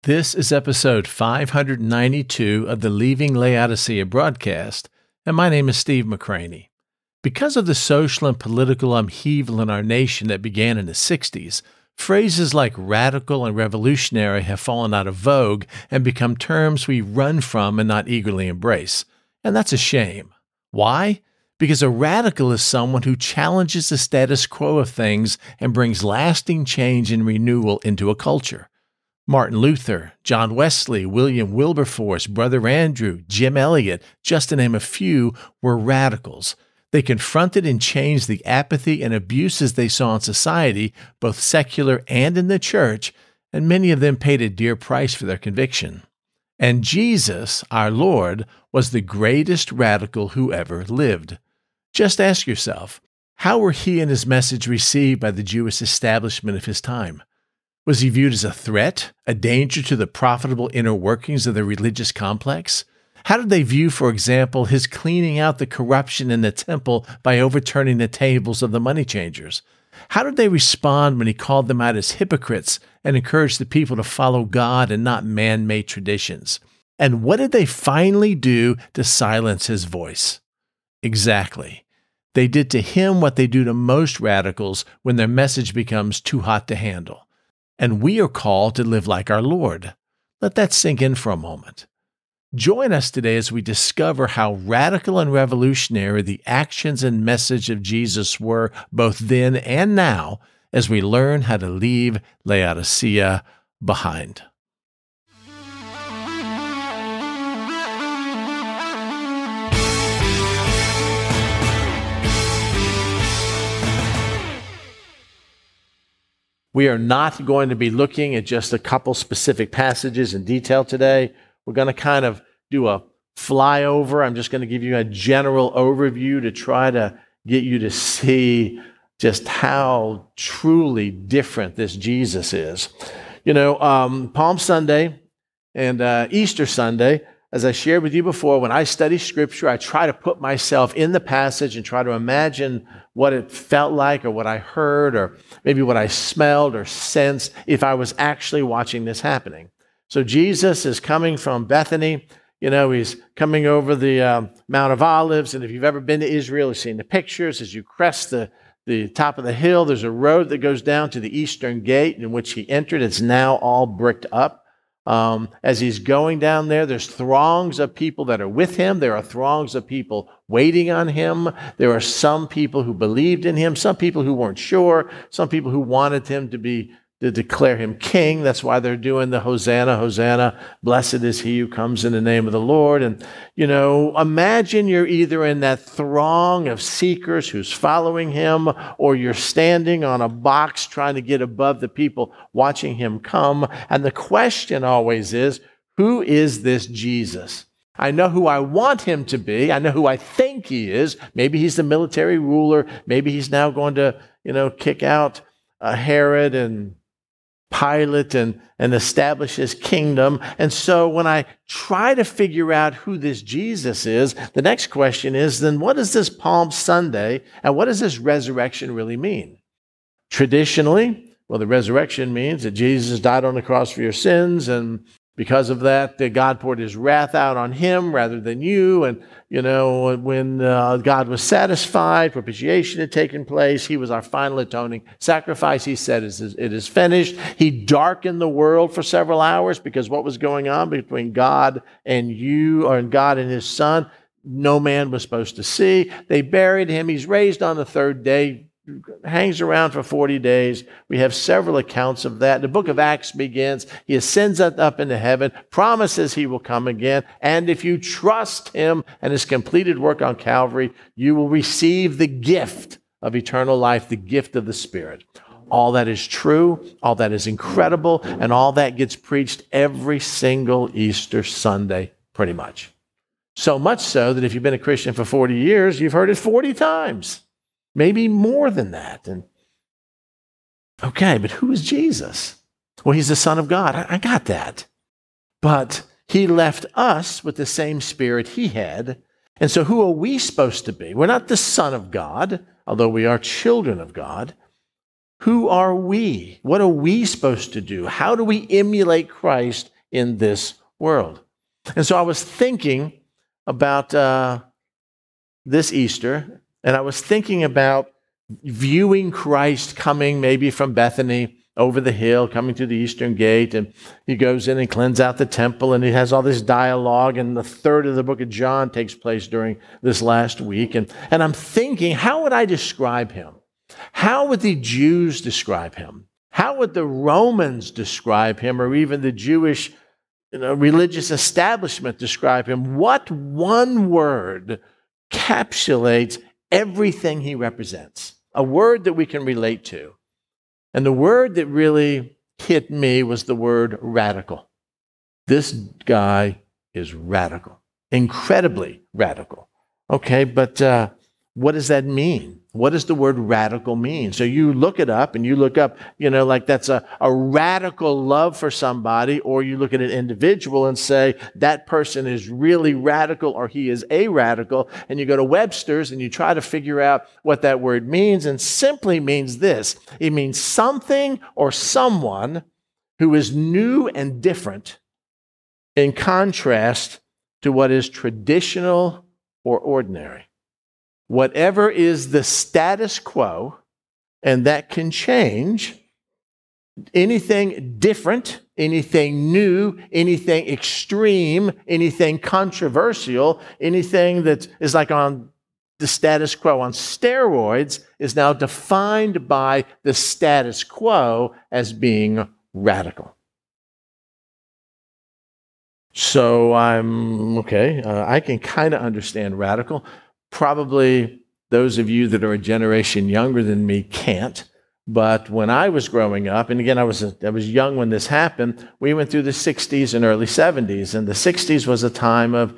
This is episode 592 of the Leaving Laodicea broadcast, and my name is Steve McCraney. Because of the social and political upheaval in our nation that began in the 60s, phrases like radical and revolutionary have fallen out of vogue and become terms we run from and not eagerly embrace. And that's a shame. Why? Because a radical is someone who challenges the status quo of things and brings lasting change and renewal into a culture. Martin Luther, John Wesley, William Wilberforce, Brother Andrew, Jim Elliot, just to name a few, were radicals. They confronted and changed the apathy and abuses they saw in society, both secular and in the church, and many of them paid a dear price for their conviction. And Jesus, our Lord, was the greatest radical who ever lived. Just ask yourself, how were he and his message received by the Jewish establishment of his time? Was he viewed as a threat, a danger to the profitable inner workings of the religious complex? How did they view, for example, his cleaning out the corruption in the temple by overturning the tables of the money changers? How did they respond when he called them out as hypocrites and encouraged the people to follow God and not man-made traditions? And what did they finally do to silence his voice? Exactly. They did to him what they do to most radicals when their message becomes too hot to handle. And we are called to live like our Lord. Let that sink in for a moment. Join us today as we discover how radical and revolutionary the actions and message of Jesus were both then and now as we learn how to leave Laodicea behind. We are not going to be looking at just a couple specific passages in detail today. We're going to kind of do a flyover. I'm just going to give you a general overview to try to get you to see just how truly different this Jesus is. Palm Sunday and Easter Sunday, as I shared with you before, when I study Scripture, I try to put myself in the passage and try to imagine what it felt like or what I heard or maybe what I smelled or sensed if I was actually watching this happening. So Jesus is coming from Bethany. He's coming over the Mount of Olives. And if you've ever been to Israel, you've seen the pictures. As you crest the top of the hill, there's a road that goes down to the eastern gate in which he entered. It's now all bricked up. As he's going down there, there's throngs of people that are with him. There are throngs of people waiting on him. There are some people who believed in him, some people who weren't sure, some people who wanted him to declare him king. That's why they're doing the Hosanna, Hosanna, blessed is he who comes in the name of the Lord. And, imagine you're either in that throng of seekers who's following him, or you're standing on a box trying to get above the people watching him come. And the question always is, who is this Jesus? I know who I want him to be. I know who I think he is. Maybe he's the military ruler. Maybe he's now going to, kick out Herod and Pilate and establish his kingdom. And so when I try to figure out who this Jesus is, the next question is, then what does this Palm Sunday and what does this resurrection really mean? Traditionally, the resurrection means that Jesus died on the cross for your sins, and because of that, God poured his wrath out on him rather than you. And, when God was satisfied, propitiation had taken place. He was our final atoning sacrifice. He said, it is finished. He darkened the world for several hours because what was going on between God and you, or God and his son, no man was supposed to see. They buried him. He's raised on the third day. Hangs around for 40 days. We have several accounts of that. The book of Acts begins. He ascends up into heaven, promises he will come again. And if you trust him and his completed work on Calvary, you will receive the gift of eternal life, the gift of the Spirit. All that is true, all that is incredible, and all that gets preached every single Easter Sunday, pretty much. So much so that if you've been a Christian for 40 years, you've heard it 40 times. Maybe more than that. And okay, but who is Jesus? Well, he's the Son of God. I got that. But he left us with the same spirit he had. And so who are we supposed to be? We're not the Son of God, although we are children of God. Who are we? What are we supposed to do? How do we emulate Christ in this world. And so I was thinking about this Easter, and I was thinking about viewing Christ coming maybe from Bethany over the hill, coming through the eastern gate, and he goes in and cleanses out the temple, and he has all this dialogue, and the third of the book of John takes place during this last week. And I'm thinking, how would I describe him? How would the Jews describe him? How would the Romans describe him, or even the Jewish religious establishment describe him? What one word encapsulates everything he represents? A word that we can relate to. And the word that really hit me was the word radical. This guy is radical, incredibly radical. Okay, but what does that mean? What does the word radical mean? So you look it up, and you look up, like that's a radical love for somebody, or you look at an individual and say, that person is really radical, or he is a radical, and you go to Webster's and you try to figure out what that word means, and simply means this. It means something or someone who is new and different in contrast to what is traditional or ordinary. Whatever is the status quo, and that can change, anything different, anything new, anything extreme, anything controversial, anything that is like on the status quo on steroids is now defined by the status quo as being radical. So I can kind of understand radical. Probably those of you that are a generation younger than me can't. But when I was growing up, and again, I was young when this happened, we went through the 60s and early 70s. And the 60s was a time of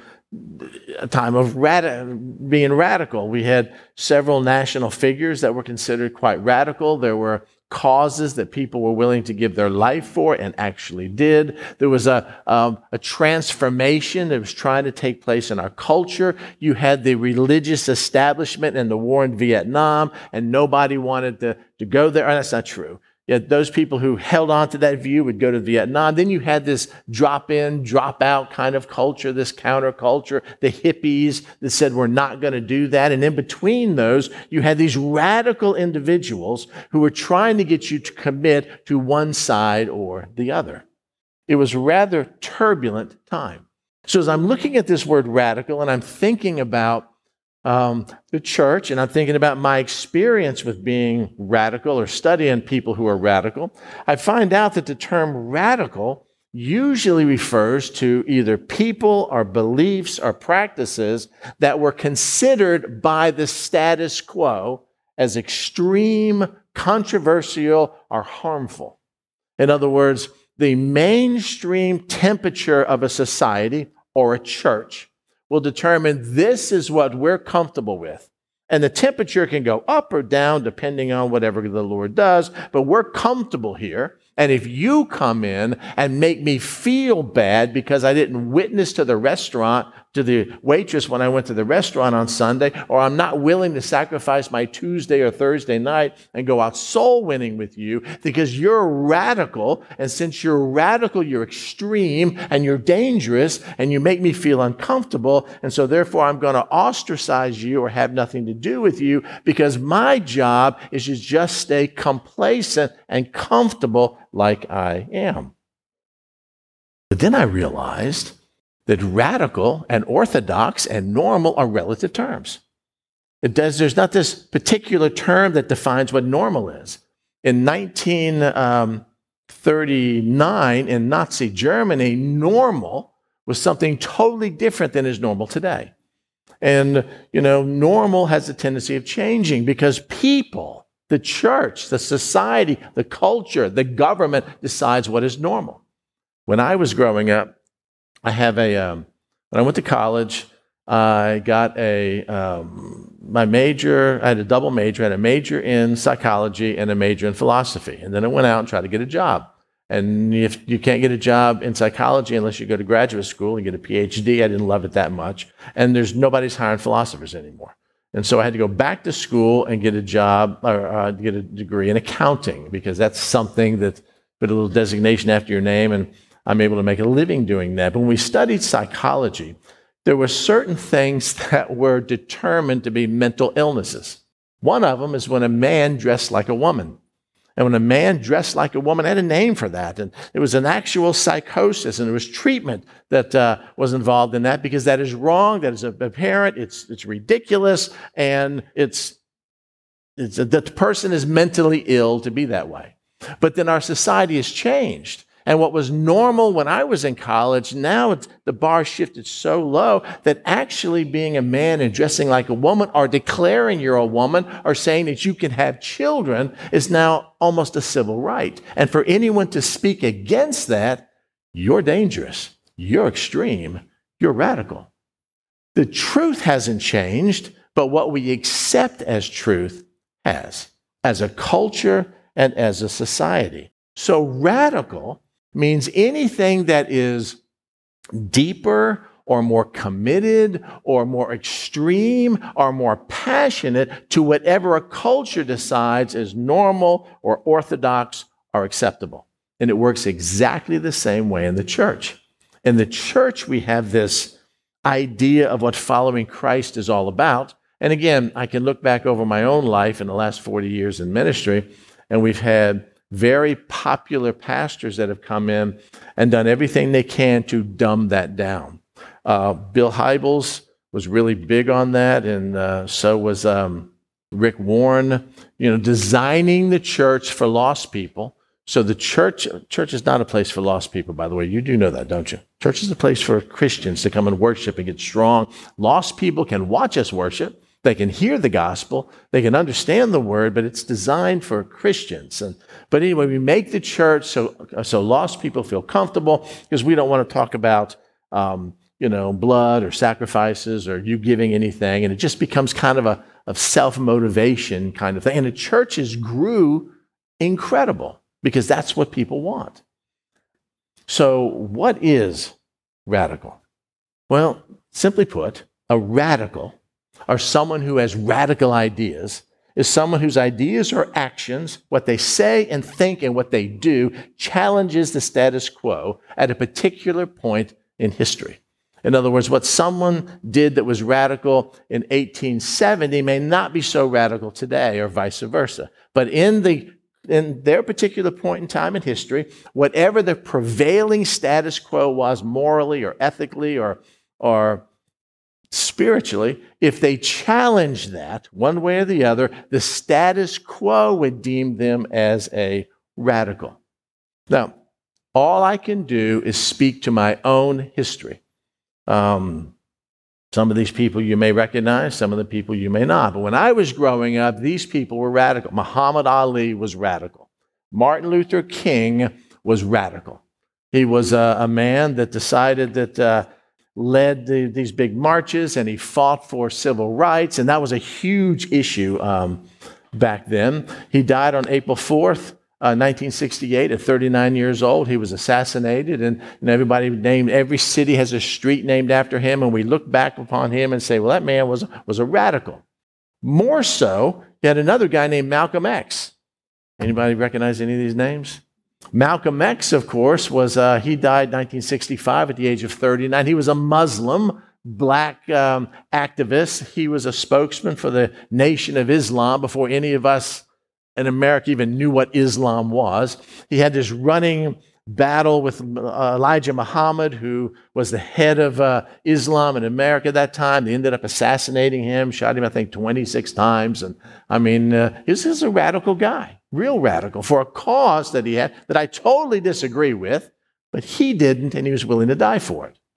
being radical. We had several national figures that were considered quite radical. There were causes that people were willing to give their life for and actually did. There was a transformation that was trying to take place in our culture. You had the religious establishment and the war in Vietnam, and nobody wanted to go there. That's not true. Yet those people who held on to that view would go to Vietnam. Then you had this drop-in, drop-out kind of culture, this counterculture, the hippies that said we're not going to do that. And in between those, you had these radical individuals who were trying to get you to commit to one side or the other. It was a rather turbulent time. So as I'm looking at this word radical, and I'm thinking about the church, and I'm thinking about my experience with being radical or studying people who are radical, I find out that the term radical usually refers to either people or beliefs or practices that were considered by the status quo as extreme, controversial, or harmful. In other words, the mainstream temperature of a society or a church will determine this is what we're comfortable with. And the temperature can go up or down depending on whatever the Lord does, but we're comfortable here. And if you come in and make me feel bad because I didn't witness to the restaurant, to the waitress when I went to the restaurant on Sunday, or I'm not willing to sacrifice my Tuesday or Thursday night and go out soul winning with you because you're radical, and since you're radical, you're extreme and you're dangerous and you make me feel uncomfortable, and so therefore I'm going to ostracize you or have nothing to do with you because my job is to just stay complacent and comfortable like I am. But then I realized that radical and orthodox and normal are relative terms. There's not this particular term that defines what normal is. In 1939, in Nazi Germany, normal was something totally different than is normal today. And, normal has a tendency of changing because people, the church, the society, the culture, the government decides what is normal. When I was growing up, when I went to college, I got my major, I had a double major, I had a major in psychology and a major in philosophy. And then I went out and tried to get a job. And if you can't get a job in psychology unless you go to graduate school and get a PhD, I didn't love it that much. And nobody's hiring philosophers anymore. And so I had to go back to school and get a job or get a degree in accounting because that's something that put a little designation after your name. And I'm able to make a living doing that. But when we studied psychology, there were certain things that were determined to be mental illnesses. One of them is when a man dressed like a woman. And when a man dressed like a woman, I had a name for that. And it was an actual psychosis, and there was treatment that was involved in that, because that is wrong, that is apparent, it's ridiculous, and the person is mentally ill to be that way. But then our society has changed. And what was normal when I was in college, now the bar shifted so low that actually being a man and dressing like a woman, or declaring you're a woman, or saying that you can have children, is now almost a civil right. And for anyone to speak against that, you're dangerous, you're extreme, you're radical. The truth hasn't changed, but what we accept as truth has, as a culture and as a society. So radical means anything that is deeper or more committed or more extreme or more passionate to whatever a culture decides is normal or orthodox or acceptable. And it works exactly the same way in the church. In the church, we have this idea of what following Christ is all about. And again, I can look back over my own life in the last 40 years in ministry, and we've had very popular pastors that have come in and done everything they can to dumb that down. Bill Hybels was really big on that, and so was Rick Warren, designing the church for lost people. So the church is not a place for lost people, by the way. You do know that, don't you? Church is a place for Christians to come and worship and get strong. Lost people can watch us worship. They can hear the gospel, they can understand the word, but it's designed for Christians. But anyway, we make the church so lost people feel comfortable, because we don't want to talk about blood or sacrifices or you giving anything, and it just becomes kind of a self-motivation kind of thing. And the churches grew incredible because that's what people want. So what is radical? Well, simply put, a radical, or someone who has radical ideas, is someone whose ideas or actions, what they say and think and what they do, challenges the status quo at a particular point in history. In other words, what someone did that was radical in 1870 may not be so radical today, or vice versa. But in their particular point in time in history, whatever the prevailing status quo was morally or ethically or spiritually, if they challenged that one way or the other, the status quo would deem them as a radical. Now, all I can do is speak to my own history. Some of these people you may recognize, some of the people you may not. But when I was growing up, these people were radical. Muhammad Ali was radical. Martin Luther King was radical. He was a man that decided that led these big marches, and he fought for civil rights, and that was a huge issue back then. He died on April 4th, 1968, at 39 years old. He was assassinated, and every city has a street named after him, and we look back upon him and say, well, that man was a radical. More so, you had another guy named Malcolm X. Anybody recognize any of these names? Malcolm X, of course, he died 1965 at the age of 39. He was a Muslim, black activist. He was a spokesman for the Nation of Islam before any of us in America even knew what Islam was. He had this running battle with Elijah Muhammad, who was the head of Islam in America at that time. They ended up assassinating him, shot him, I think, 26 times. And this is a radical guy, real radical, for a cause that he had that I totally disagree with, but he didn't, and he was willing to die for it.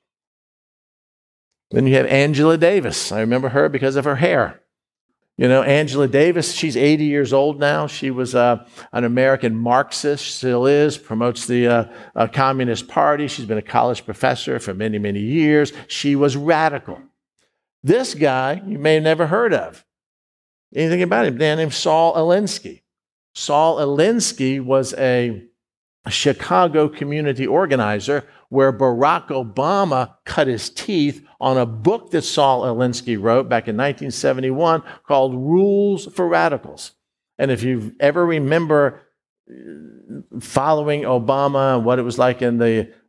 Then you have Angela Davis. I remember her because of her hair. Angela Davis, she's 80 years old now. She was an American Marxist, still is, promotes the Communist Party. She's been a college professor for many, many years. She was radical. This guy, you may have never heard of. Anything about him? A man named Saul Alinsky. Saul Alinsky was a Chicago community organizer where Barack Obama cut his teeth on a book that Saul Alinsky wrote back in 1971 called Rules for Radicals. And if you ever remember following Obama and what it was like in the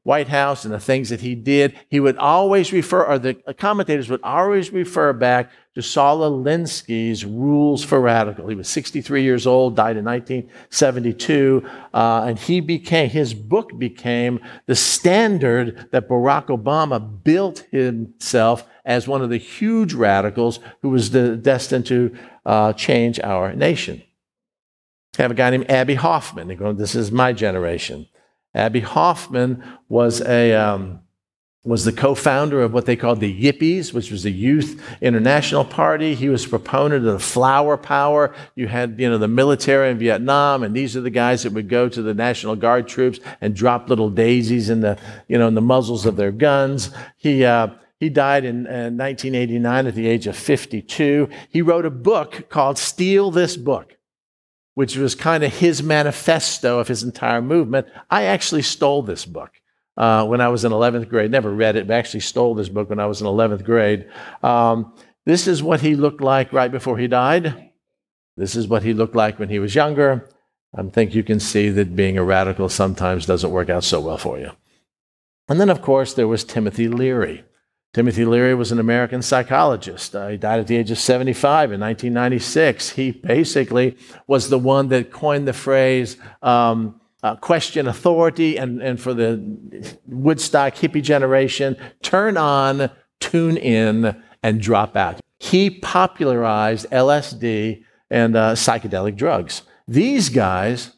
White House and the things that he did, he would always refer, or the commentators would always refer back to Saul Alinsky's Rules for Radical. He was 63 years old, died in 1972, and his book became the standard that Barack Obama built himself as one of the huge radicals who was destined to change our nation. I have a guy named Abbie Hoffman. They go, this is my generation. Abbie Hoffman was the co-founder of what they called the Yippies, which was the Youth International Party. He was a proponent of the flower power. You had, the military in Vietnam, and these are the guys that would go to the National Guard troops and drop little daisies in the muzzles of their guns. He died in 1989 at the age of 52. He wrote a book called Steal This Book, which was kind of his manifesto of his entire movement. I actually stole this book when I was in 11th grade. Never read it, but actually stole this book when I was in 11th grade. This is what he looked like right before he died. This is what he looked like when he was younger. I think you can see that being a radical sometimes doesn't work out so well for you. And then, of course, there was Timothy Leary. Timothy Leary was an American psychologist. He died at the age of 75 in 1996. He basically was the one that coined the phrase question authority, and for the Woodstock hippie generation, turn on, tune in, and drop out. He popularized LSD and psychedelic drugs. These guys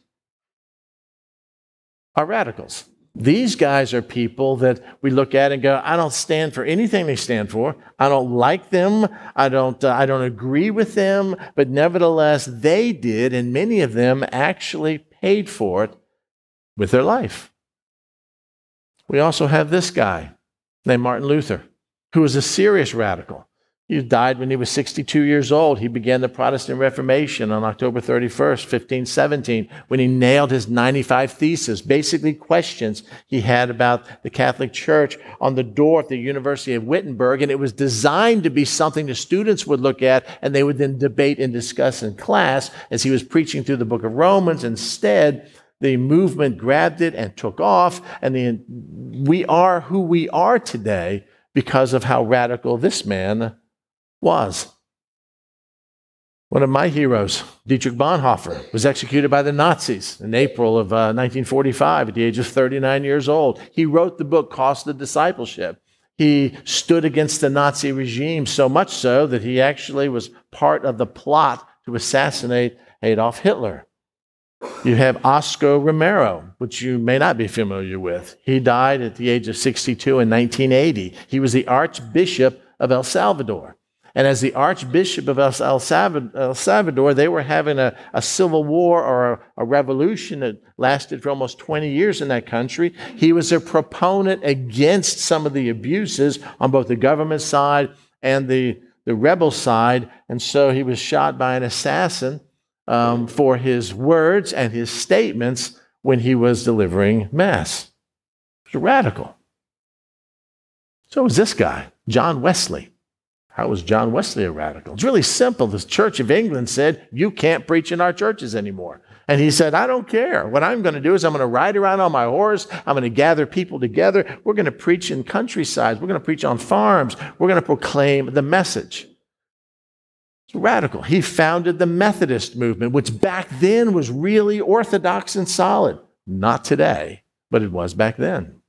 are radicals. These guys are people that we look at and go, I don't stand for anything they stand for. I don't like them. I don't agree with them. But nevertheless, they did, and many of them actually paid for it with their life. We also have this guy named Martin Luther, who was a serious radical. He died when he was 62 years old. He began the Protestant Reformation on October 31st, 1517, when he nailed his 95 Theses, basically questions he had about the Catholic Church, on the door at the University of Wittenberg. And it was designed to be something the students would look at and they would then debate and discuss in class as he was preaching through the book of Romans. Instead, the movement grabbed it and took off. And we are who we are today because of how radical this man was. One of my heroes, Dietrich Bonhoeffer, was executed by the Nazis in April of 1945 at the age of 39 years old. He wrote the book, Cost of Discipleship. He stood against the Nazi regime, so much so that he actually was part of the plot to assassinate Adolf Hitler. You have Oscar Romero, which you may not be familiar with. He died at the age of 62 in 1980. He was the Archbishop of El Salvador. And as the Archbishop of El Salvador, they were having a civil war or a revolution that lasted for almost 20 years in that country. He was a proponent against some of the abuses on both the government side and the rebel side. And so he was shot by an assassin for his words and his statements when he was delivering Mass. He was a radical. So was this guy, John Wesley. How was John Wesley a radical? It's really simple. The Church of England said, you can't preach in our churches anymore. And he said, I don't care. What I'm going to do is I'm going to ride around on my horse. I'm going to gather people together. We're going to preach in countrysides. We're going to preach on farms. We're going to proclaim the message. It's radical. He founded the Methodist movement, which back then was really orthodox and solid. Not today, but it was back then.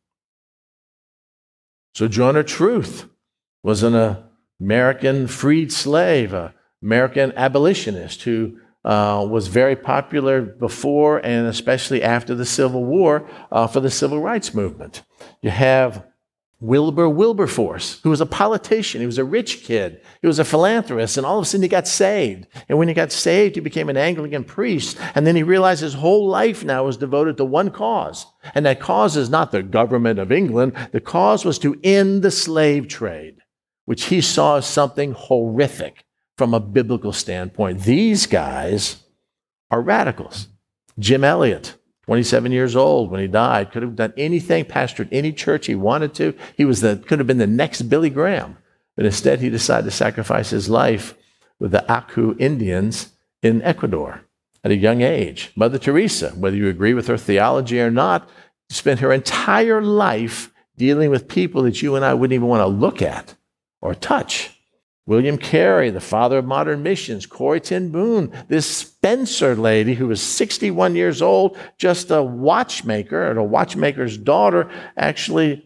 Sojourner Truth was an American freed slave, an American abolitionist who was very popular before and especially after the Civil War for the Civil Rights Movement. You have Wilbur Wilberforce, who was a politician. He was a rich kid. He was a philanthropist, and all of a sudden he got saved. And when he got saved, he became an Anglican priest. And then he realized his whole life now was devoted to one cause. And that cause is not the government of England. The cause was to end the slave trade, which he saw as something horrific from a biblical standpoint. These guys are radicals. Jim Elliot, 27 years old when he died, could have done anything, pastored any church he wanted to. He could have been the next Billy Graham. But instead, he decided to sacrifice his life with the Aku Indians in Ecuador at a young age. Mother Teresa, whether you agree with her theology or not, spent her entire life dealing with people that you and I wouldn't even want to look at or touch. William Carey, the father of modern missions, Corrie ten Boom, this Spencer lady who was 61 years old, just a watchmaker, and a watchmaker's daughter, actually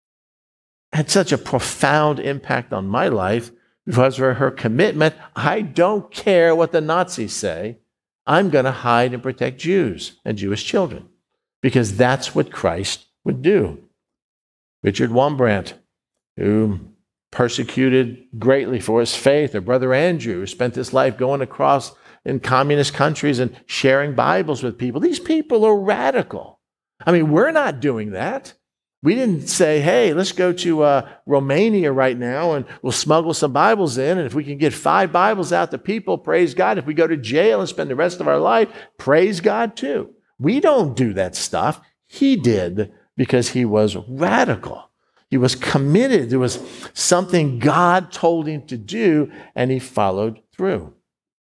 had such a profound impact on my life because of her commitment. I don't care what the Nazis say. I'm going to hide and protect Jews and Jewish children because that's what Christ would do. Richard Wurmbrand, who persecuted greatly for his faith, or Brother Andrew, who spent his life going across in communist countries and sharing Bibles with people. These people are radical. I mean, we're not doing that. We didn't say, hey, let's go to Romania right now and we'll smuggle some Bibles in, and if we can get 5 Bibles out to people, praise God. If we go to jail and spend the rest of our life, praise God too. We don't do that stuff. He did because he was radical. He was committed. There was something God told him to do, and he followed through.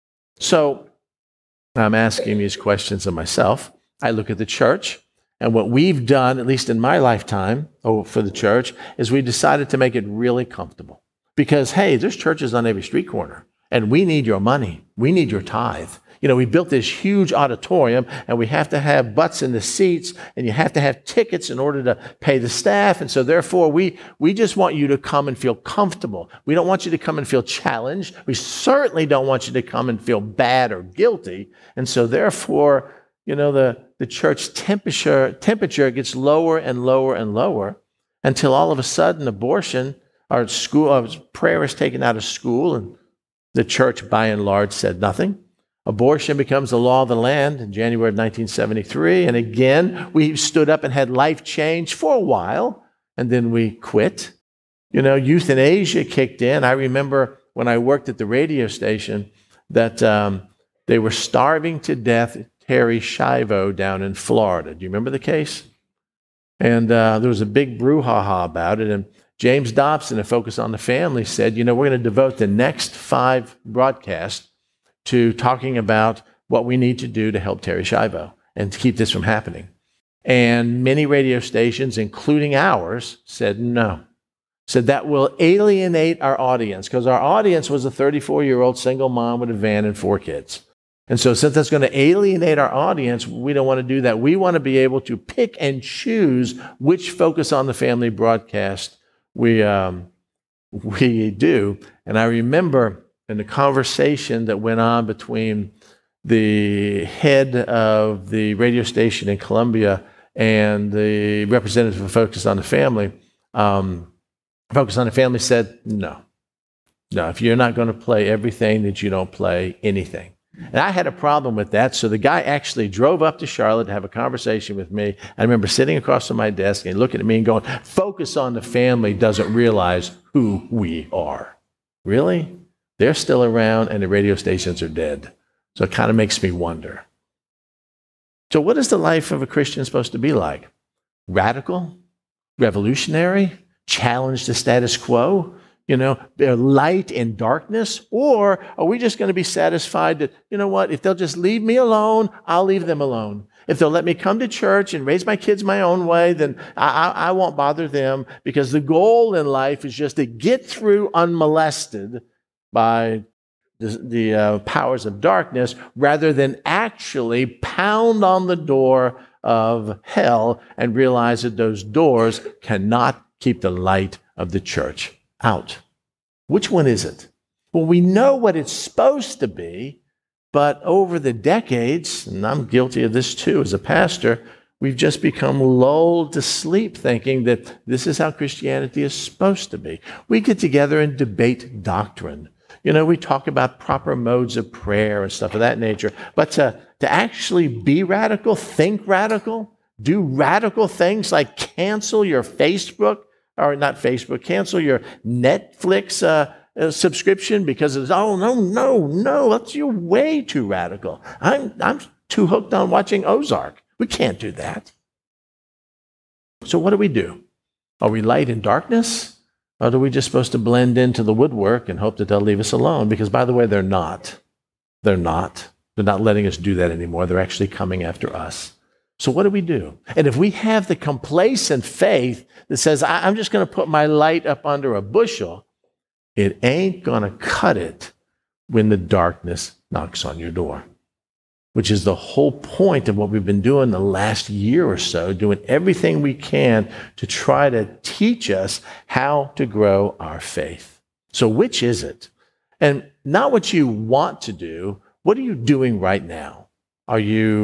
So I'm asking these questions of myself. I look at the church, and what we've done, at least in my lifetime, for the church, is we decided to make it really comfortable. Because, hey, there's churches on every street corner, and we need your money. We need your tithe. You know, we built this huge auditorium, and we have to have butts in the seats, and you have to have tickets in order to pay the staff. And so therefore, we just want you to come and feel comfortable. We don't want you to come and feel challenged. We certainly don't want you to come and feel bad or guilty. And so therefore, you know, the church temperature gets lower and lower and lower until all of a sudden abortion or prayer is taken out of school, and the church by and large said nothing. Abortion becomes the law of the land in January of 1973. And again, we stood up and had life change for a while, and then we quit. You know, euthanasia kicked in. I remember when I worked at the radio station that they were starving to death Terri Schiavo down in Florida. Do you remember the case? And there was a big brouhaha about it. And James Dobson, of Focus on the Family, said, you know, we're going to devote the next 5 broadcasts to talking about what we need to do to help Terri Schiavo and to keep this from happening. And many radio stations, including ours, said no. Said that will alienate our audience, because our audience was a 34-year-old single mom with a van and 4 kids. And so since that's going to alienate our audience, we don't want to do that. We want to be able to pick and choose which Focus on the Family broadcast we do. And I remember in the conversation that went on between the head of the radio station in Columbia and the representative of Focus on the Family, Focus on the Family said, no, if you're not going to play everything, that you don't play anything. And I had a problem with that, so the guy actually drove up to Charlotte to have a conversation with me. I remember sitting across from my desk and looking at me and going, Focus on the Family doesn't realize who we are. Really? They're still around and the radio stations are dead. So it kind of makes me wonder. So what is the life of a Christian supposed to be like? Radical? Revolutionary? Challenge the status quo? You know, light in darkness? Or are we just going to be satisfied that, you know what, if they'll just leave me alone, I'll leave them alone. If they'll let me come to church and raise my kids my own way, then I won't bother them, because the goal in life is just to get through unmolested by the powers of darkness, rather than actually pound on the door of hell and realize that those doors cannot keep the light of the church out. Which one is it? Well, we know what it's supposed to be, but over the decades, and I'm guilty of this too as a pastor, we've just become lulled to sleep thinking that this is how Christianity is supposed to be. We get together and debate doctrine. You know, we talk about proper modes of prayer and stuff of that nature. But to actually be radical, think radical, do radical things like cancel your Facebook, or not Facebook, cancel your Netflix subscription because it's, no, that's you're way too radical. I'm too hooked on watching Ozark. We can't do that. So what do? Are we light in darkness? Or are we just supposed to blend into the woodwork and hope that they'll leave us alone? Because, by the way, they're not. They're not. They're not letting us do that anymore. They're actually coming after us. So what do we do? And if we have the complacent faith that says, I'm just going to put my light up under a bushel, it ain't going to cut it when the darkness knocks on your door, which is the whole point of what we've been doing the last year or so, doing everything we can to try to teach us how to grow our faith. So which is it? And not what you want to do. What are you doing right now? Do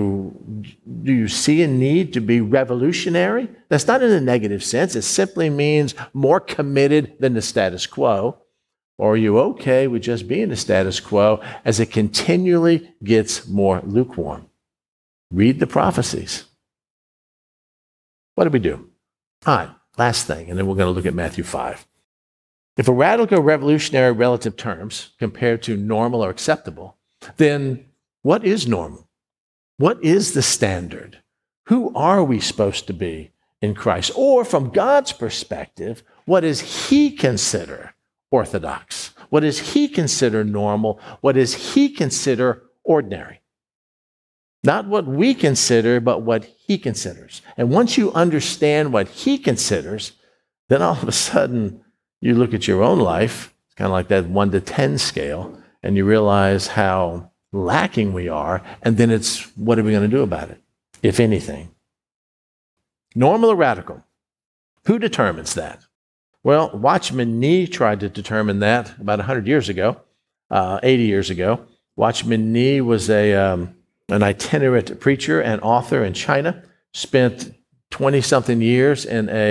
you see a need to be revolutionary? That's not in a negative sense. It simply means more committed than the status quo. Or are you okay with just being the status quo as it continually gets more lukewarm? Read the prophecies. What do we do? All right, last thing, and then we're going to look at Matthew 5. If a radical revolutionary relative terms compared to normal or acceptable, then what is normal? What is the standard? Who are we supposed to be in Christ? Or from God's perspective, what does He consider orthodox? What does He consider normal? What does He consider ordinary? Not what we consider, but what He considers. And once you understand what He considers, then all of a sudden you look at your own life, it's kind of like that 1 to 10 scale, and you realize how lacking we are, and then it's, what are we going to do about it, if anything? Normal or radical? Who determines that? Well, Watchman Nee tried to determine that about 100 years ago, 80 years ago. Watchman Nee was an itinerant preacher and author in China, spent 20-something years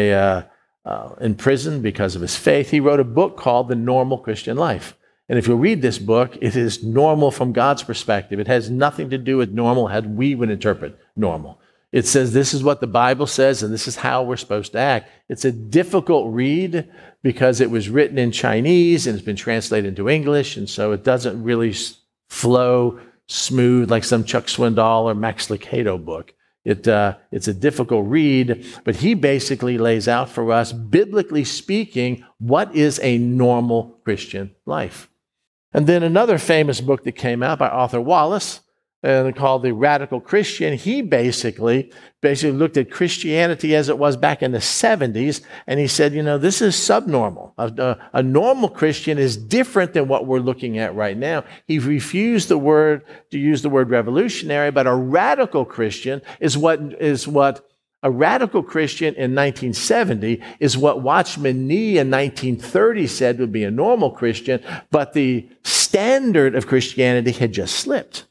in prison because of his faith. He wrote a book called The Normal Christian Life. And if you read this book, it is normal from God's perspective. It has nothing to do with normal how we would interpret normal. It says this is what the Bible says, and this is how we're supposed to act. It's a difficult read because it was written in Chinese and it's been translated into English, and so it doesn't really flow smooth like some Chuck Swindoll or Max Lucado book. It's a difficult read, but he basically lays out for us, biblically speaking, what is a normal Christian life. And then another famous book that came out by Arthur Wallace, called The Radical Christian, he basically looked at Christianity as it was back in the 70s, and he said, this is subnormal. A normal Christian is different than what we're looking at right now. He refused to use the word revolutionary, but a radical Christian is what a radical Christian in 1970 is what Watchman Nee in 1930 said would be a normal Christian, but the standard of Christianity had just slipped.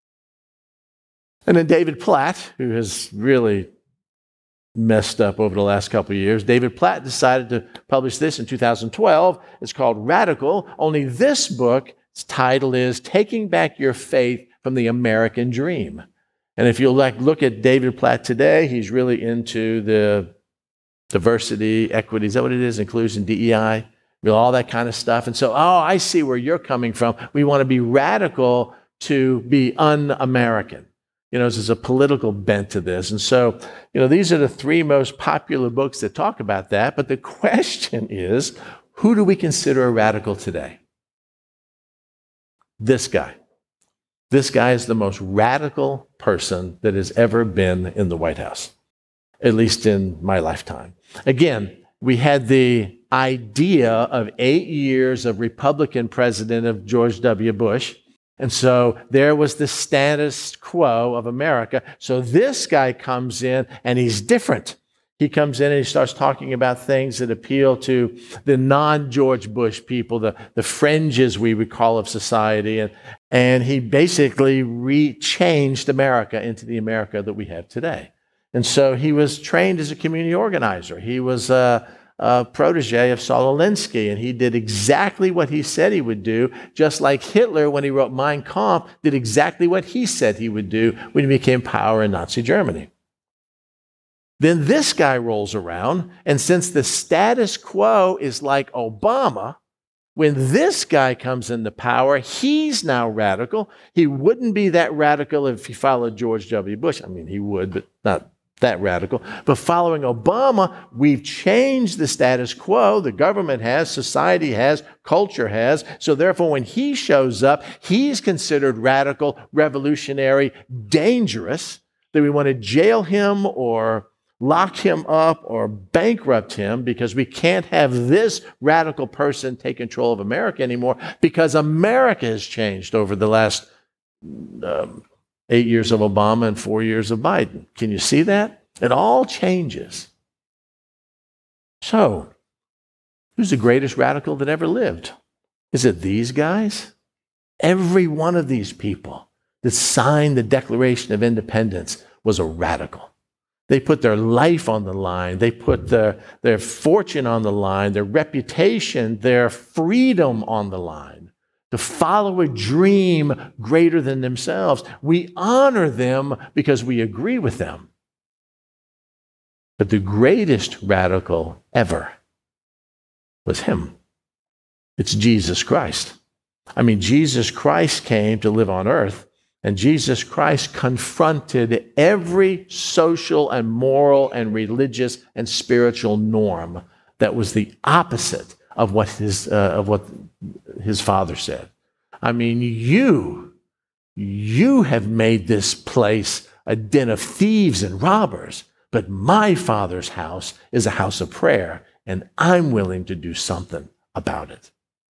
And then David Platt, who has really messed up over the last couple of years, David Platt decided to publish this in 2012. It's called Radical, only this book's title is Taking Back Your Faith from the American Dream. And if you look at David Platt today, he's really into the diversity, equity, is that what it is? Inclusion, DEI, all that kind of stuff. And so, I see where you're coming from. We want to be radical to be un-American. There's a political bent to this. And so, these are the 3 most popular books that talk about that. But the question is, who do we consider a radical today? This guy. This guy is the most radical person that has ever been in the White House, at least in my lifetime. Again, we had the idea of 8 years of Republican president of George W. Bush. And so there was the status quo of America. So this guy comes in and he's different. He comes in and he starts talking about things that appeal to the non-George Bush people, the fringes we would call of society. And he basically changed America into the America that we have today. And so he was trained as a community organizer. He was a protege of Saul Alinsky, and he did exactly what he said he would do, just like Hitler, when he wrote Mein Kampf, did exactly what he said he would do when he became power in Nazi Germany. Then this guy rolls around, and since the status quo is like Obama, when this guy comes into power, he's now radical. He wouldn't be that radical if he followed George W. Bush. I mean, he would, but not that radical. But following Obama, we've changed the status quo. The government has, society has, culture has. So therefore, when he shows up, he's considered radical, revolutionary, dangerous. that we want to jail him or lock him up or bankrupt him because we can't have this radical person take control of America anymore because America has changed over the last 8 years of Obama and 4 years of Biden. Can you see that? It all changes. So, who's the greatest radical that ever lived? Is it these guys? Every one of these people that signed the Declaration of Independence was a radical. They put their life on the line. They put their fortune on the line, their reputation, their freedom on the line to follow a dream greater than themselves. We honor them because we agree with them. But the greatest radical ever was him. It's Jesus Christ. I mean, Jesus Christ came to live on earth, and Jesus Christ confronted every social and moral and religious and spiritual norm that was the opposite of what his Father said. I mean, you have made this place a den of thieves and robbers, but my Father's house is a house of prayer, and I'm willing to do something about it.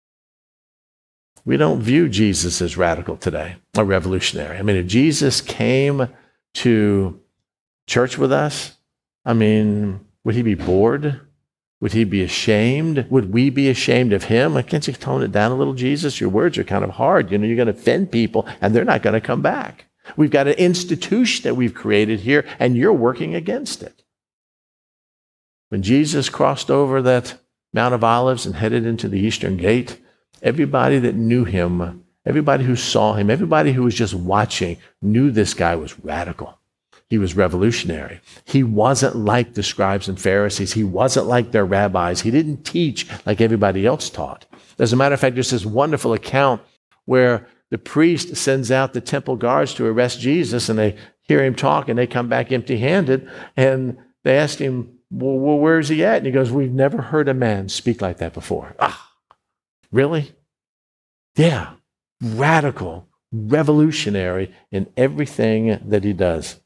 We don't view Jesus as radical today, or revolutionary. I mean, if Jesus came to church with us, I mean, would he be bored? Would he be ashamed? Would we be ashamed of him? Like, can't you tone it down a little, Jesus? Your words are kind of hard. You know, you're going to offend people, and they're not going to come back. We've got an institution that we've created here, and you're working against it. When Jesus crossed over that Mount of Olives and headed into the Eastern Gate, everybody that knew him, everybody who saw him, everybody who was just watching knew this guy was radical. He was revolutionary. He wasn't like the scribes and Pharisees. He wasn't like their rabbis. He didn't teach like everybody else taught. As a matter of fact, there's this wonderful account where the priest sends out the temple guards to arrest Jesus, and they hear him talk, and they come back empty-handed, and they ask him, well, where's he at? And he goes, we've never heard a man speak like that before. Really? Yeah. Radical, revolutionary in everything that he does.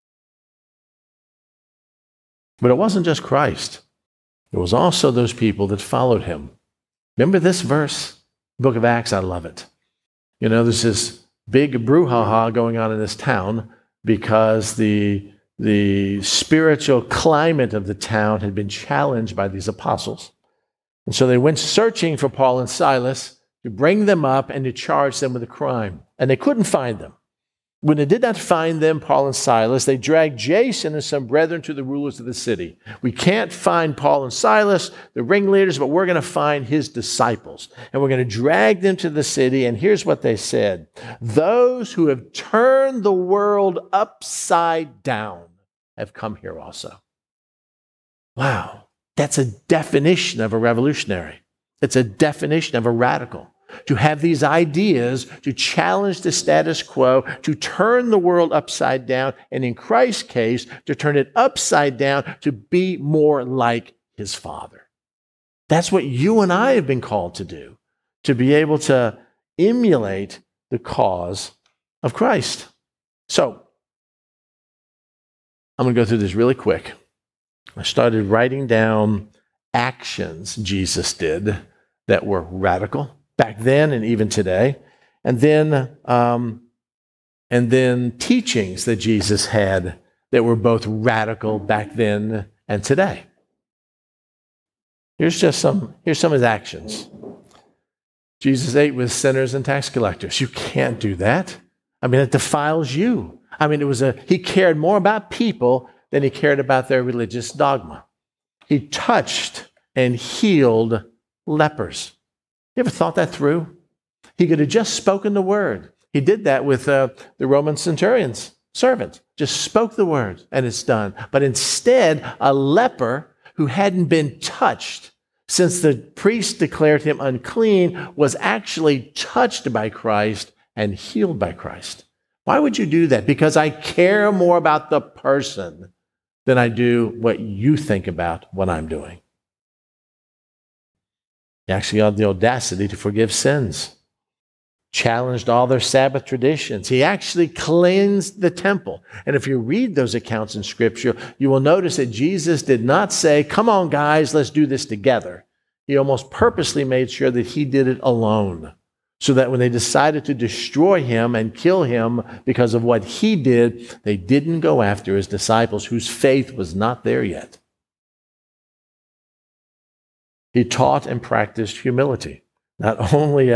But it wasn't just Christ. It was also those people that followed him. Remember this verse? Book of Acts, I love it. You know, there's this big brouhaha going on in this town because the spiritual climate of the town had been challenged by these apostles. And so they went searching for Paul and Silas to bring them up and to charge them with a crime. And they couldn't find them. When they did not find them, Paul and Silas, they dragged Jason and some brethren to the rulers of the city. We can't find Paul and Silas, the ringleaders, but we're going to find his disciples. And we're going to drag them to the city. And here's what they said. Those who have turned the world upside down have come here also. Wow. That's a definition of a revolutionary. It's a definition of a radical. To have these ideas, to challenge the status quo, to turn the world upside down, and in Christ's case, to turn it upside down to be more like his Father. That's what you and I have been called to do, to be able to emulate the cause of Christ. So, I'm going to go through this really quick. I started writing down actions Jesus did that were radical back then and even today, and then teachings that Jesus had that were both radical back then and today. Here's some of his actions. Jesus ate with sinners and tax collectors. You can't do that. I mean, it defiles you. I mean, he cared more about people than he cared about their religious dogma. He touched and healed lepers. You ever thought that through? He could have just spoken the word. He did that with the Roman centurion's servant. Just spoke the word and it's done. But instead, a leper who hadn't been touched since the priest declared him unclean was actually touched by Christ and healed by Christ. Why would you do that? Because I care more about the person than I do what you think about what I'm doing. He actually had the audacity to forgive sins. challenged all their Sabbath traditions. He actually cleansed the temple. And if you read those accounts in Scripture, you will notice that Jesus did not say, come on, guys, let's do this together. He almost purposely made sure that he did it alone, so that when they decided to destroy him and kill him because of what he did, they didn't go after his disciples whose faith was not there yet. He taught and practiced humility. Not only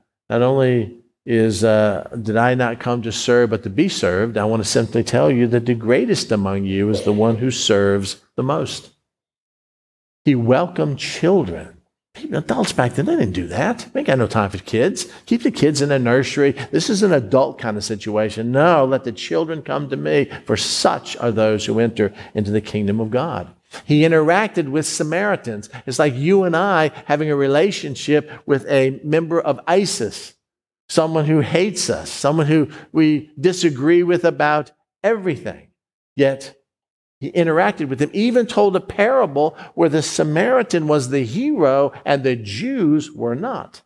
did I not come to serve, but to be served, I want to simply tell you that the greatest among you is the one who serves the most. He welcomed children. Adults back then, they didn't do that. They ain't got no time for kids. Keep the kids in the nursery. This is an adult kind of situation. No, let the children come to me, for such are those who enter into the kingdom of God. He interacted with Samaritans. It's like you and I having a relationship with a member of ISIS, someone who hates us, someone who we disagree with about everything. Yet he interacted with them, even told a parable where the Samaritan was the hero and the Jews were not.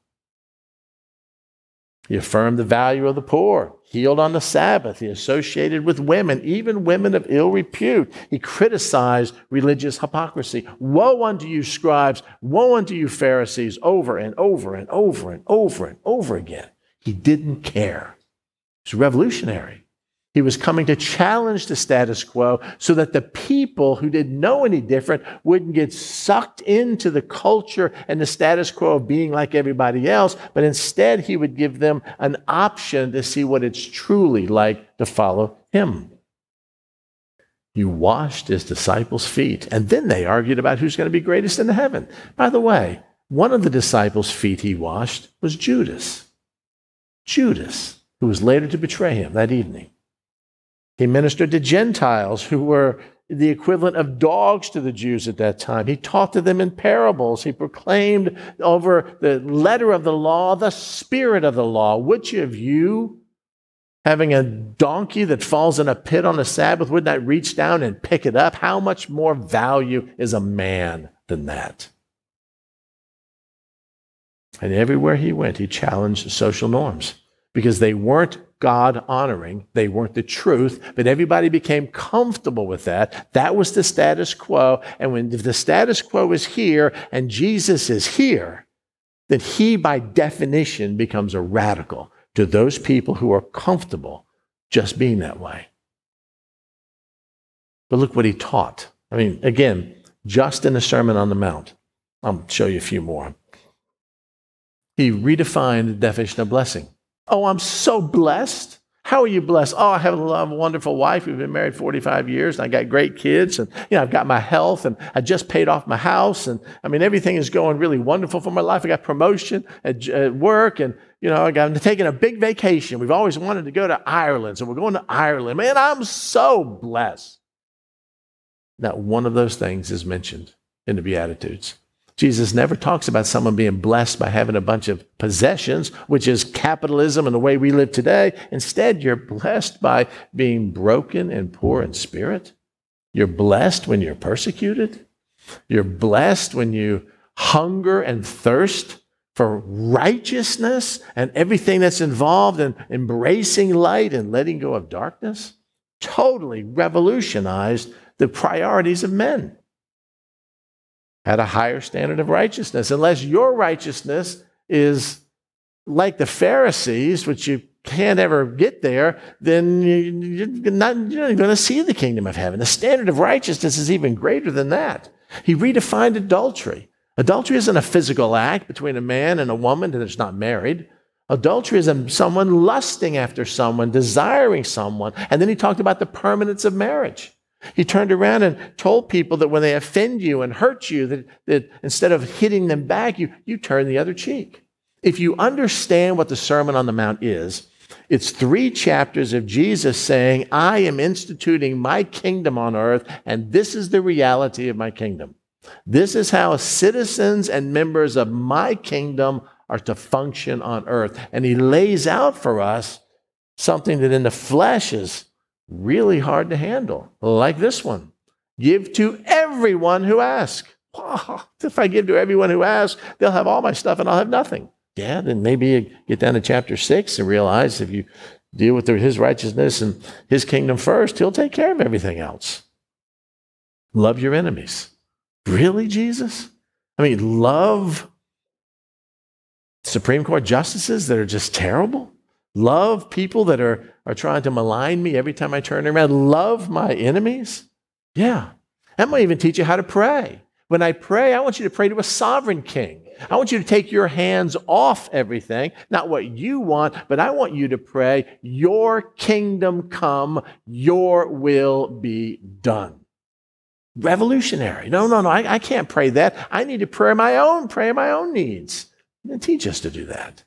He affirmed the value of the poor, healed on the Sabbath. He associated with women, even women of ill repute. He criticized religious hypocrisy. Woe unto you, scribes! Woe unto you, Pharisees! Over and over and over and over and over again. He didn't care. He was revolutionary. He was coming to challenge the status quo so that the people who didn't know any different wouldn't get sucked into the culture and the status quo of being like everybody else, but instead he would give them an option to see what it's truly like to follow him. He washed his disciples' feet, and then they argued about who's going to be greatest in heaven. By the way, one of the disciples' feet he washed was Judas. Judas, who was later to betray him that evening. He ministered to Gentiles who were the equivalent of dogs to the Jews at that time. He taught to them in parables. He proclaimed over the letter of the law, the spirit of the law. Which of you, having a donkey that falls in a pit on the Sabbath, would not reach down and pick it up? How much more value is a man than that? And everywhere he went, he challenged social norms because they weren't God-honoring. They weren't the truth, but everybody became comfortable with that. That was the status quo. And when the status quo is here and Jesus is here, then he, by definition, becomes a radical to those people who are comfortable just being that way. But look what he taught. I mean, again, just in the Sermon on the Mount. I'll show you a few more. He redefined the definition of blessing. Oh, I'm so blessed. How are you blessed? Oh, I have a wonderful wife. We've been married 45 years, and I got great kids, and I've got my health, and I just paid off my house, and everything is going really wonderful for my life. I got promotion at work, and I'm taking a big vacation. We've always wanted to go to Ireland, so we're going to Ireland. Man, I'm so blessed. Not one of those things is mentioned in the Beatitudes. Jesus never talks about someone being blessed by having a bunch of possessions, which is capitalism and the way we live today. Instead, you're blessed by being broken and poor in spirit. You're blessed when you're persecuted. You're blessed when you hunger and thirst for righteousness and everything that's involved in embracing light and letting go of darkness. Totally revolutionized the priorities of men. At a higher standard of righteousness. Unless your righteousness is like the Pharisees, which you can't ever get there, then you're not going to see the kingdom of heaven. The standard of righteousness is even greater than that. He redefined adultery. Adultery isn't a physical act between a man and a woman that is not married. Adultery is someone lusting after someone, desiring someone. And then he talked about the permanence of marriage. He turned around and told people that when they offend you and hurt you, that instead of hitting them back, you turn the other cheek. If you understand what the Sermon on the Mount is, it's 3 chapters of Jesus saying, I am instituting my kingdom on earth, and this is the reality of my kingdom. This is how citizens and members of my kingdom are to function on earth. And he lays out for us something that in the flesh is really hard to handle, like this one. Give to everyone who asks. Oh, if I give to everyone who asks, they'll have all my stuff and I'll have nothing. Yeah, then maybe you get down to chapter 6 and realize if you deal with his righteousness and his kingdom first, he'll take care of everything else. Love your enemies. Really, Jesus? I mean, love Supreme Court justices that are just terrible? Love people that are trying to malign me every time I turn around? Love my enemies? Yeah. That might even teach you how to pray. When I pray, I want you to pray to a sovereign king. I want you to take your hands off everything, not what you want, but I want you to pray, your kingdom come, your will be done. Revolutionary. No, I can't pray that. I need to pray my own needs. And teach us to do that.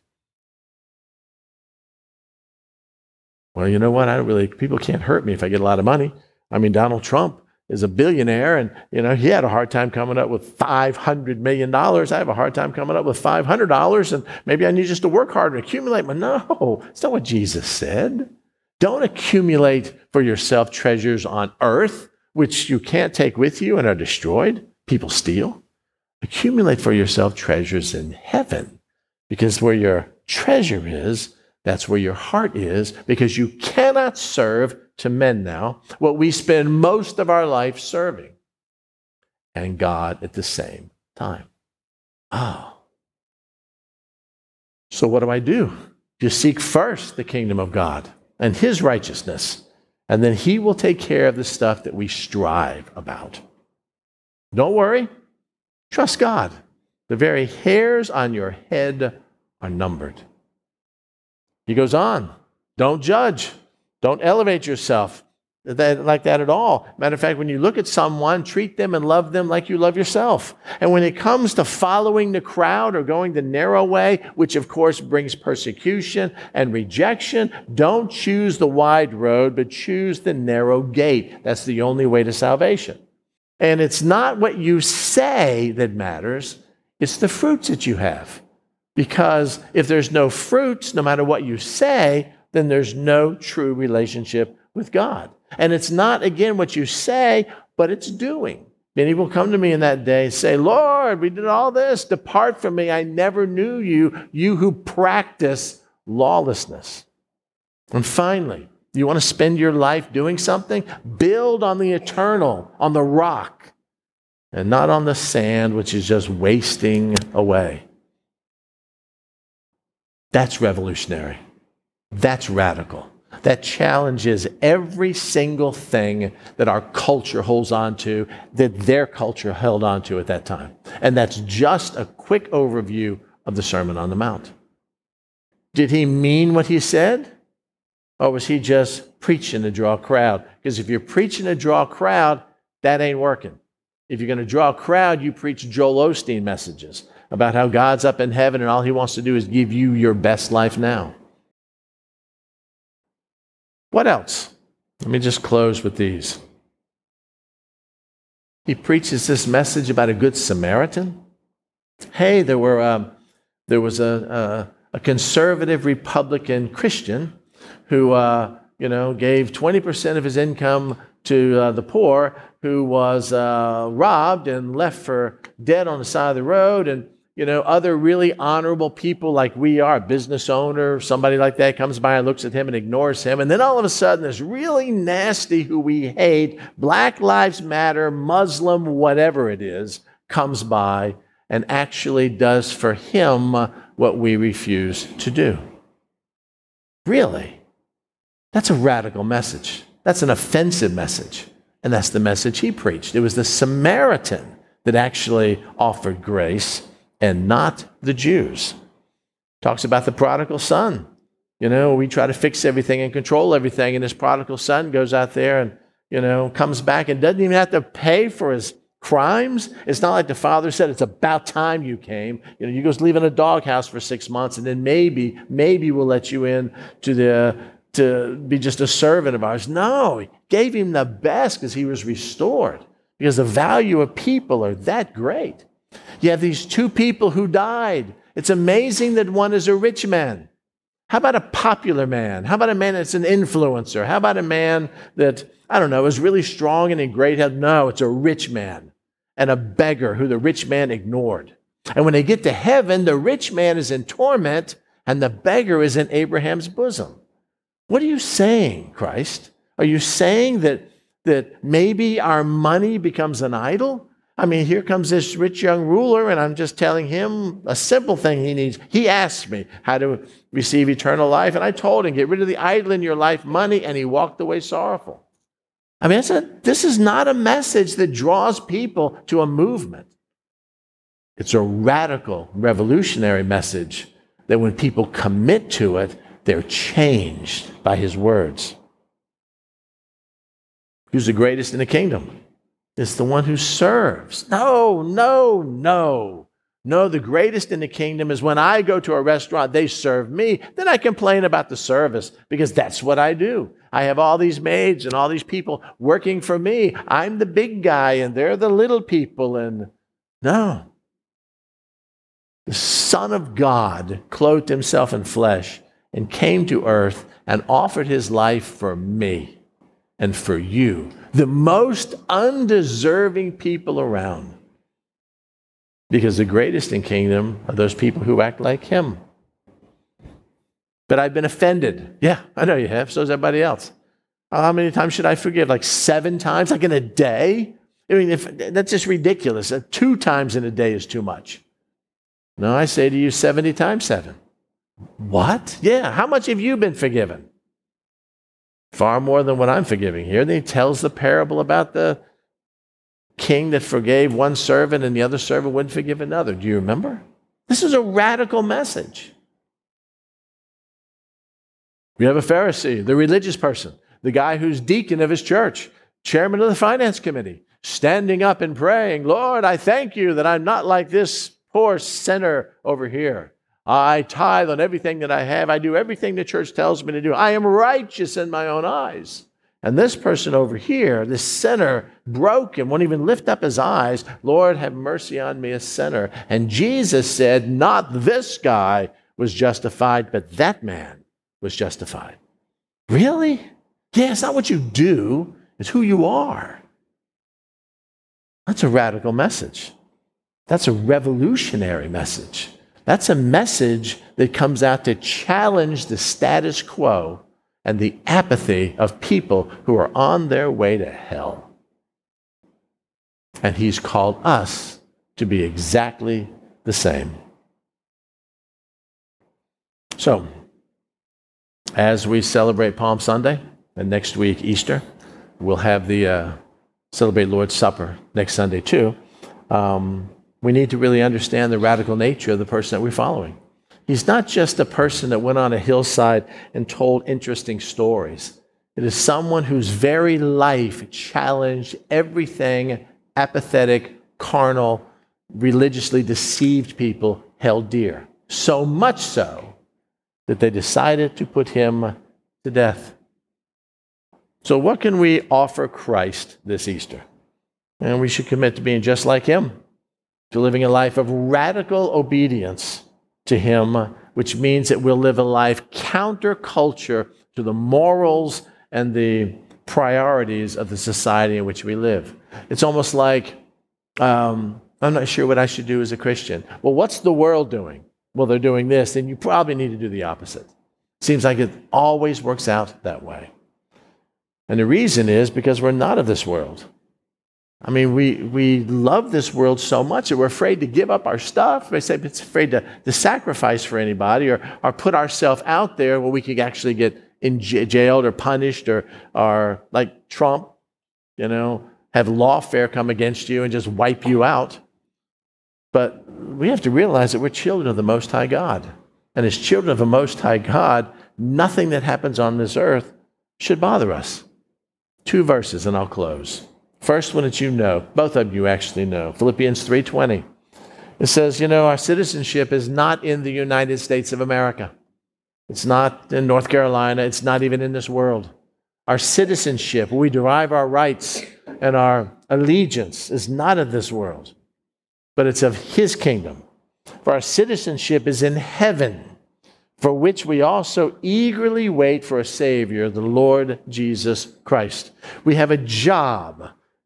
Well, you know what? People can't hurt me if I get a lot of money. I mean, Donald Trump is a billionaire, and he had a hard time coming up with $500 million. I have a hard time coming up with $500, and maybe I need just to work harder and accumulate. But no, it's not what Jesus said. Don't accumulate for yourself treasures on earth, which you can't take with you and are destroyed. People steal. Accumulate for yourself treasures in heaven, because where your treasure is, that's where your heart is, because you cannot serve to men now what we spend most of our life serving, and God at the same time. Oh. So what do? You seek first the kingdom of God and his righteousness, and then he will take care of the stuff that we strive about. Don't worry. Trust God. The very hairs on your head are numbered. He goes on. Don't judge. Don't elevate yourself like that at all. Matter of fact, when you look at someone, treat them and love them like you love yourself. And when it comes to following the crowd or going the narrow way, which of course brings persecution and rejection, don't choose the wide road, but choose the narrow gate. That's the only way to salvation. And it's not what you say that matters, it's the fruits that you have. Because if there's no fruits, no matter what you say, then there's no true relationship with God. And it's not, again, what you say, but it's doing. Many will come to me in that day and say, Lord, we did all this. Depart from me. I never knew you, you who practice lawlessness. And finally, you want to spend your life doing something? Build on the eternal, on the rock, and not on the sand, which is just wasting away. That's revolutionary. That's radical. That challenges every single thing that our culture holds on to, that their culture held on to at that time. And that's just a quick overview of the Sermon on the Mount. Did he mean what he said? Or was he just preaching to draw a crowd? Because if you're preaching to draw a crowd, that ain't working. If you're going to draw a crowd, you preach Joel Osteen messages about how God's up in heaven and all he wants to do is give you your best life now. What else? Let me just close with these. He preaches this message about a good Samaritan. Hey, there was a conservative Republican Christian who gave 20% of his income to the poor, who was robbed and left for dead on the side of the road, and other really honorable people like we are, a business owner, somebody like that comes by and looks at him and ignores him. And then all of a sudden, this really nasty, who we hate, Black Lives Matter, Muslim, whatever it is, comes by and actually does for him what we refuse to do. Really? That's a radical message. That's an offensive message. And that's the message he preached. It was the Samaritan that actually offered grace, and not the Jews. Talks about the prodigal son. We try to fix everything and control everything, and this prodigal son goes out there and, comes back and doesn't even have to pay for his crimes. It's not like the father said, it's about time you came. You just live in a doghouse for 6 months, and then maybe we'll let you in to be just a servant of ours. No, he gave him the best because he was restored, because the value of people are that great. You have these two people who died. It's amazing that one is a rich man. How about a popular man? How about a man that's an influencer? How about a man that, is really strong and in great health? No, it's a rich man and a beggar who the rich man ignored. And when they get to heaven, the rich man is in torment and the beggar is in Abraham's bosom. What are you saying, Christ? Are you saying that maybe our money becomes an idol? I mean, here comes this rich young ruler, and I'm just telling him a simple thing he needs. He asked me how to receive eternal life, and I told him, get rid of the idol in your life, money, and he walked away sorrowful. I mean, this is not a message that draws people to a movement. It's a radical, revolutionary message that when people commit to it, they're changed by his words. Who's the greatest in the kingdom? It's the one who serves. No. No, the greatest in the kingdom is when I go to a restaurant, they serve me. Then I complain about the service because that's what I do. I have all these maids and all these people working for me. I'm the big guy and they're the little people. And no. The Son of God clothed himself in flesh and came to earth and offered his life for me and for you, the most undeserving people around. Because the greatest in kingdom are those people who act like him. But I've been offended. Yeah, I know you have. So is everybody else. How many times should I forgive? Like 7 times? Like in a day? I mean, that's just ridiculous. 2 times in a day is too much. No, I say to you 70 times 7. What? Yeah, how much have you been forgiven? Far more than what I'm forgiving here. Then he tells the parable about the king that forgave one servant and the other servant wouldn't forgive another. Do you remember? This is a radical message. We have a Pharisee, the religious person, the guy who's deacon of his church, chairman of the finance committee, standing up and praying, Lord, I thank you that I'm not like this poor sinner over here. I tithe on everything that I have. I do everything the church tells me to do. I am righteous in my own eyes. And this person over here, this sinner, broken, won't even lift up his eyes. Lord, have mercy on me, a sinner. And Jesus said, not this guy was justified, but that man was justified. Really? Yeah, it's not what you do. It's who you are. That's a radical message. That's a revolutionary message. That's a message that comes out to challenge the status quo and the apathy of people who are on their way to hell. And he's called us to be exactly the same. So, as we celebrate Palm Sunday, and next week Easter, we'll have the celebrate Lord's Supper next Sunday too. We need to really understand the radical nature of the person that we're following. He's not just a person that went on a hillside and told interesting stories. It is someone whose very life challenged everything apathetic, carnal, religiously deceived people held dear. So much so that they decided to put him to death. So what can we offer Christ this Easter? And we should commit to being just like him, to living a life of radical obedience to him, which means that we'll live a life counterculture to the morals and the priorities of the society in which we live. It's almost like, I'm not sure what I should do as a Christian. Well, what's the world doing? Well, they're doing this, then you probably need to do the opposite. Seems like it always works out that way. And the reason is because we're not of this world. I mean, we love this world so much that we're afraid to give up our stuff. They say it's afraid to sacrifice for anybody or put ourselves out there where we could actually get jailed or punished or like Trump, have lawfare come against you and just wipe you out. But we have to realize that we're children of the Most High God. And as children of the Most High God, nothing that happens on this earth should bother us. 2 verses and I'll close. First one that you know, both of you actually know, Philippians 3:20. It says, our citizenship is not in the United States of America. It's not in North Carolina. It's not even in this world. Our citizenship, where we derive our rights and our allegiance, is not of this world, but it's of his kingdom. For our citizenship is in heaven, for which we also eagerly wait for a Savior, the Lord Jesus Christ. We have a job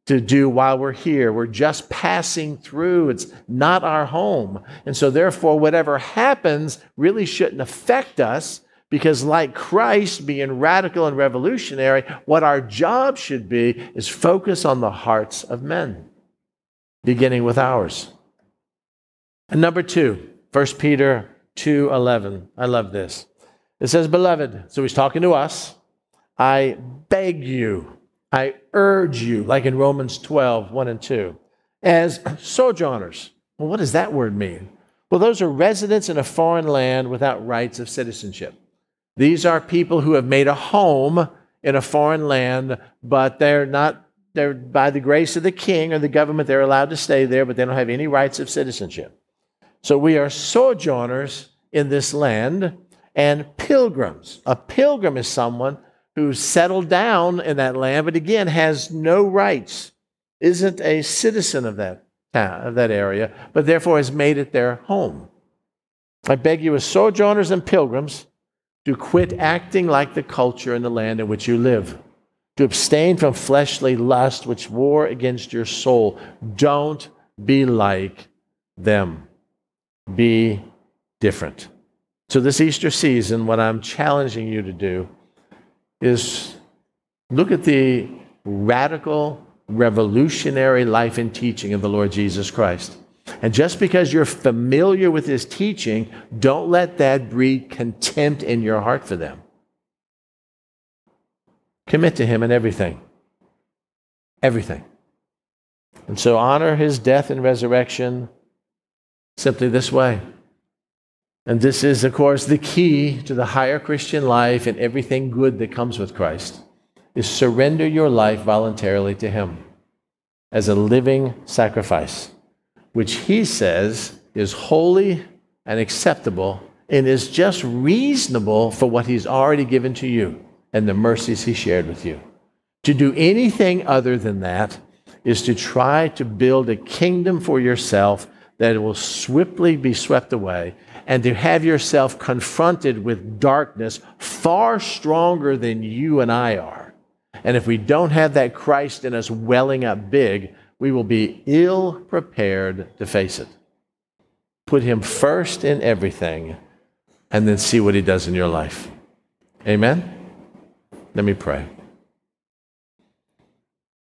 to do while we're here. We're just passing through. It's not our home. And so therefore, whatever happens really shouldn't affect us, because like Christ being radical and revolutionary, what our job should be is focus on the hearts of men, beginning with ours. And number 2, 1 Peter 2:11. I love this. It says, "Beloved," so he's talking to us, "I beg you, I urge you," like in Romans 12:1 and 2, "as sojourners." Well, what does that word mean? Well, those are residents in a foreign land without rights of citizenship. These are people who have made a home in a foreign land, but they're by the grace of the king or the government, they're allowed to stay there, but they don't have any rights of citizenship. So we are sojourners in this land and pilgrims. A pilgrim is someone who's settled down in that land, but again has no rights, isn't a citizen of that town, of that area, but therefore has made it their home. I beg you, as sojourners and pilgrims, to quit acting like the culture in the land in which you live, to abstain from fleshly lust which war against your soul. Don't be like them. Be different. So this Easter season, what I'm challenging you to do is look at the radical, revolutionary life and teaching of the Lord Jesus Christ. And just because you're familiar with his teaching, don't let that breed contempt in your heart for them. Commit to him in everything. Everything. And so honor his death and resurrection simply this way. And this is, of course, the key to the higher Christian life and everything good that comes with Christ, is surrender your life voluntarily to him as a living sacrifice, which he says is holy and acceptable and is just reasonable for what he's already given to you and the mercies he shared with you. To do anything other than that is to try to build a kingdom for yourself that will swiftly be swept away, and to have yourself confronted with darkness far stronger than you and I are. And if we don't have that Christ in us welling up big, we will be ill prepared to face it. Put him first in everything, and then see what he does in your life. Amen? Let me pray.